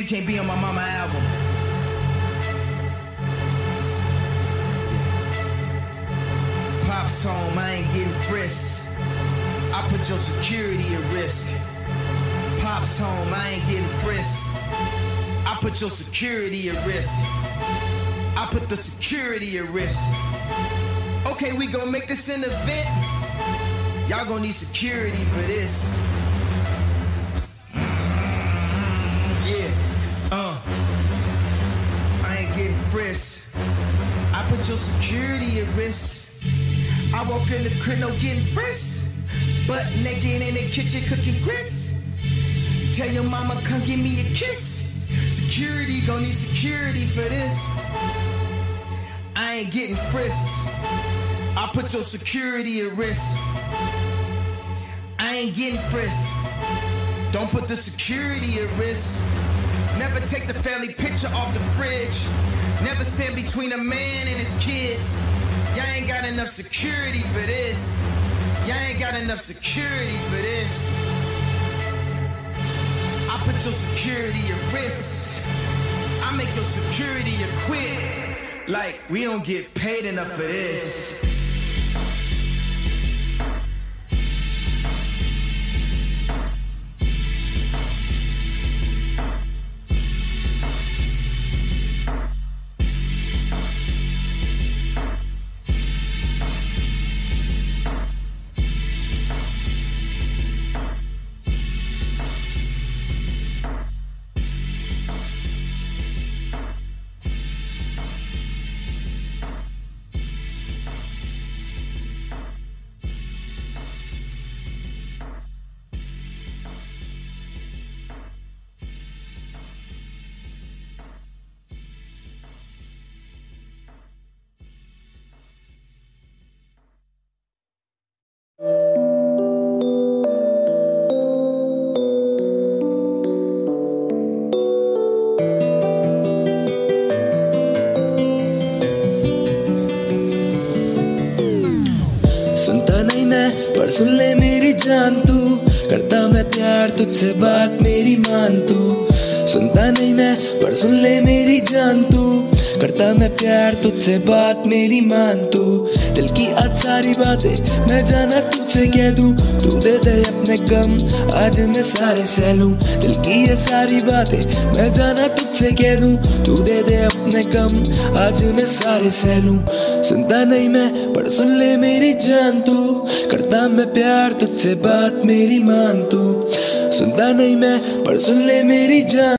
you can't be on my mama album. Pop's home, I ain't getting frisked. I put your security at risk. Pop's home, I ain't getting frisked. I put your security at risk. I put the security at risk. Okay, we gon' make this an event. Y'all gon' need security for this. I ain't getting frisked. I put your security at risk. I walk in the crib, no getting frisked. Butt naked in the kitchen cooking grits. Tell your mama, come give me a kiss. Security gon' need security for this. I ain't getting frisked. I put your security at risk. I ain't getting frisked. Don't put the security at risk. Never take the family picture off the fridge. Never stand between a man and his kids. Y'all ain't got enough security for this. Y'all ain't got enough security for this. I put your security at risk. I make your security a quit. Like, we don't get paid enough for this. सुनता नहीं मैं पर सुन ले मेरी जान तू, करता मैं प्यार तुझसे बात मेरी मान तू। सुनता नहीं मैं पर सुन ले मेरी जान तू, करता मैं प्यार तुझसे बात मेरी मान तू। दिल की आज सारी बातें मैं जाना तुझसे कह दूं, तू दे दे अपने गम आज मैं सारे सह लूं। दिल की ये सारी बातें मैं जाना तुझसे कह दूं, तू दे दे अपने गम आज मैं सारे सह लूं। सुनता नहीं मैं पर सुन ले मेरी जान तू, करता मैं प्यार तुझसे बात मेरी मान तू। सुनता नहीं मैं पर सुन ले मेरी जान।